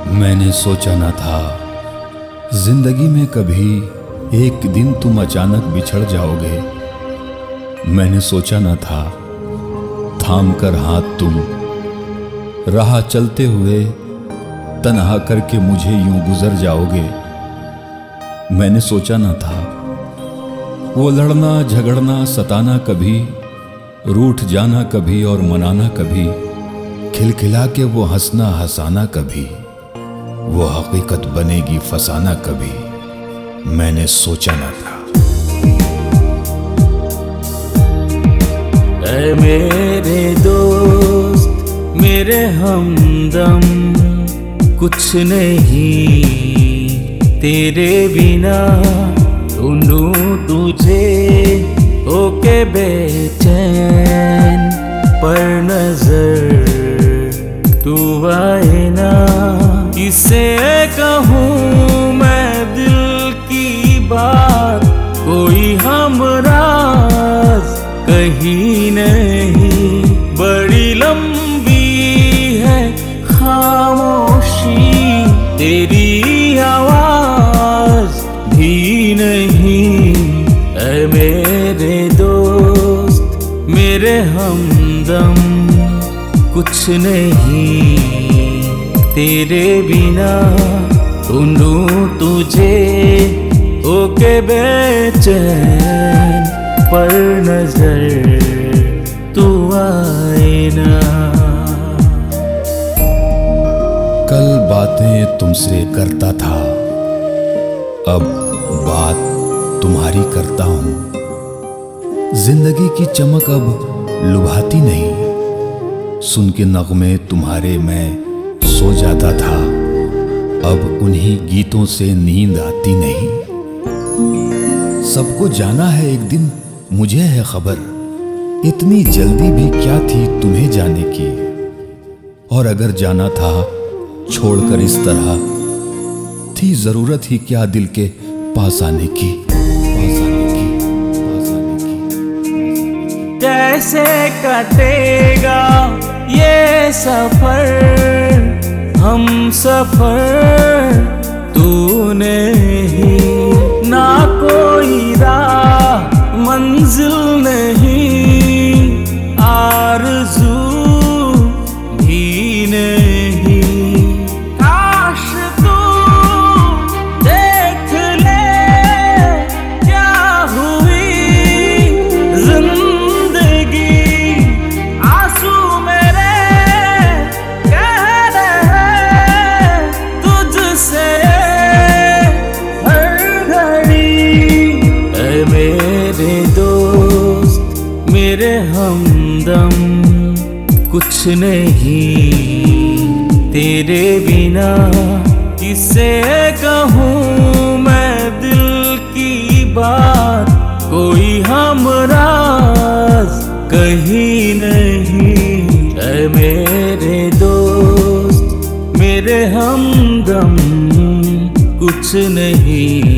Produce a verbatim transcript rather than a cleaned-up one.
मैंने सोचा न था जिंदगी में कभी एक दिन तुम अचानक बिछड़ जाओगे। मैंने सोचा न था थाम कर हाथ तुम राह चलते हुए तन्हा करके मुझे यूं गुजर जाओगे। मैंने सोचा न था वो लड़ना झगड़ना सताना कभी, रूठ जाना कभी और मनाना कभी, खिलखिला के वो हंसना हंसाना कभी, वो हकीकत बनेगी फसाना कभी। मैंने सोचा न था। ऐ मेरे दोस्त मेरे हमदम, कुछ नहीं तेरे बिना, ढूंढूं तुझे होके बेचैन, पर नजर तू आए ना। किसे कहूँ मैं दिल की बात, कोई हमराज कहीं नहीं। बड़ी लंबी है खामोशी, तेरी आवाज भी नहीं। ऐ मेरे दोस्त मेरे हमदम, कुछ नहीं तेरे बिना, ढूंढूं तुझे होके बेचैन, पर नजर तू आए ना। कल बातें तुमसे करता था, अब बात तुम्हारी करता हूं। जिंदगी की चमक अब लुभाती नहीं, सुन के नगमे तुम्हारे मैं सो जाता था। अब उन्हीं गीतों से नींद आती नहीं। सबको जाना है एक दिन, मुझे है खबर, इतनी जल्दी भी क्या थी तुम्हें जाने की। और अगर जाना था छोड़कर इस तरह, थी जरूरत ही क्या दिल के पास आने की, पास आने की, पास आने की। कैसे कटेगा ये सफर, हम सफर तूने ही ना, कोई राह मंजिल नहीं, आरज़ू भी नहीं। काश तू देख ले क्या हुई जिंदगी, आंसू मेरे कह रहे तुझसे हर घड़ी। ऐ मेरे दोस्त मेरे हमदम, कुछ नहीं तेरे बिना। किसे कहूँ मैं दिल की बात, कोई हमराज कहीं नहीं। ऐ मेरे दोस्त मेरे हमदम, कुछ नहीं